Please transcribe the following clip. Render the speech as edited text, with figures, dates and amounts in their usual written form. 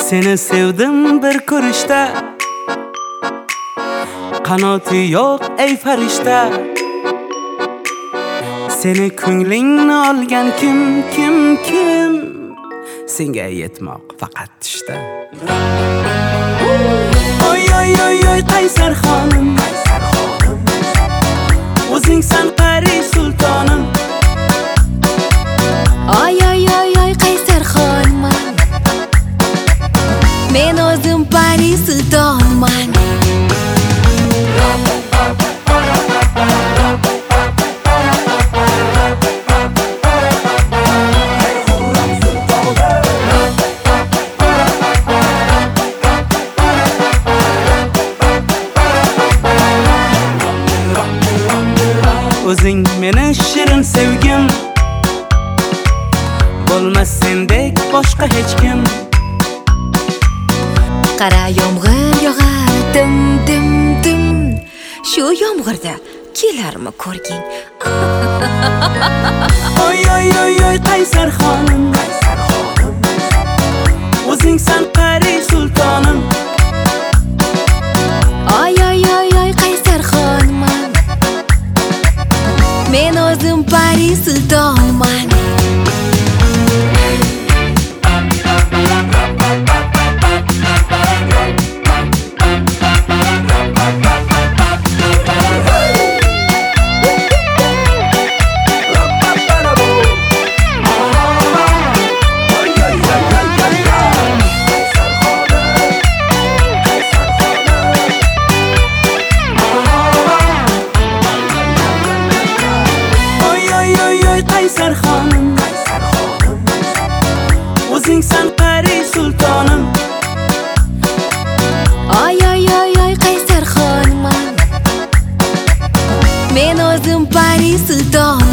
Seni sevdim bir ko'rishda, qanoti yo'q ey farishta. Seni ko'nglingni olgan kim? Senga yetmoq faqat tushda. Oy oy oy oy qaysar xonim, o'zingsan qari sultonim. Oy oy oy oy qaysar xonman, men o'zim Paris sultonman. O'zing meni shirin sevgim, bo'lmas sendek boshqa hech kim. Qara yomg'ir yog'ar dim dim dim, shu yomg'irda kelarmi ko'rgin? Oy oy oy oy qaysar xonim, o'zingsan qari sultonim. Oy oy oy oy qaysar xonman, men o'zim Paris sultonman. Qaysar xonim, o'zingsan qari sultonim. Oy oy oy oy qaysar xonman, men o'zim Paris sultonim.